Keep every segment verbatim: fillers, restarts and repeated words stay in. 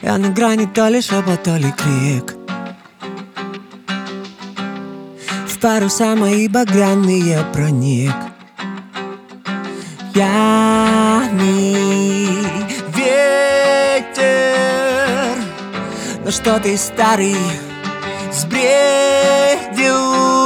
Я на грани то ли шепот, то ли крик. В паруса мои багряные проник. Пьяный ветер, но что ты, старый, сбредил?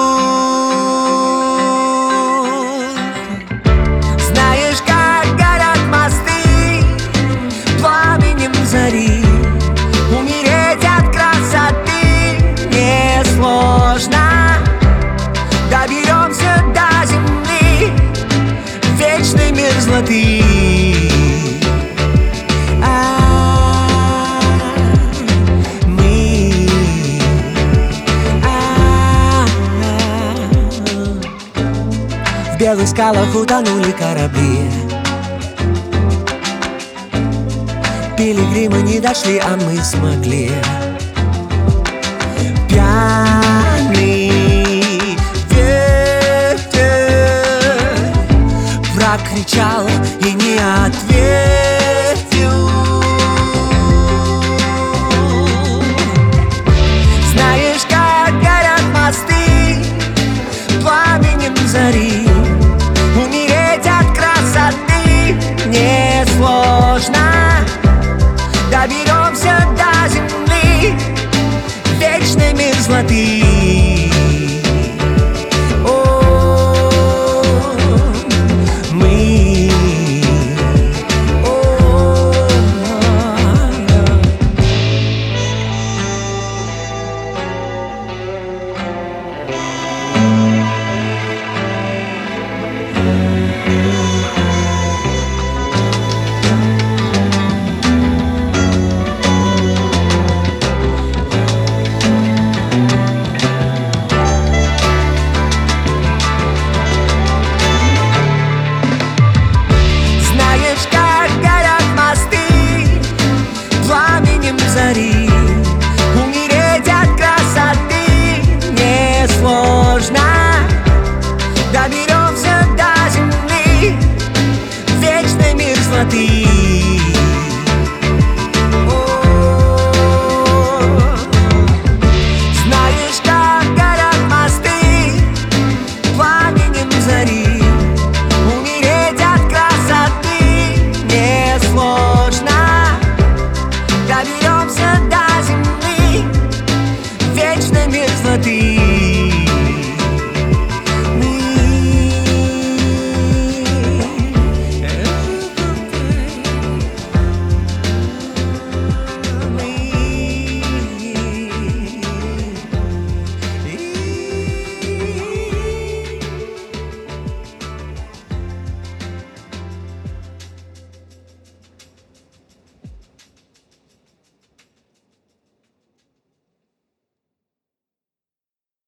Знаешь, как горят мосты пламенем зари. Умереть от красоты несложно. Доберемся до земли, вечной мерзлоты. В белых скалах утонули корабли. Пилигримы не дошли, а мы смогли. Пьяный ветер, враг кричал и не ответил. Знаешь, как горят мосты пламенем зари. Умереть от красоты несложно. Доберемся до земли, вечной мерзлоты.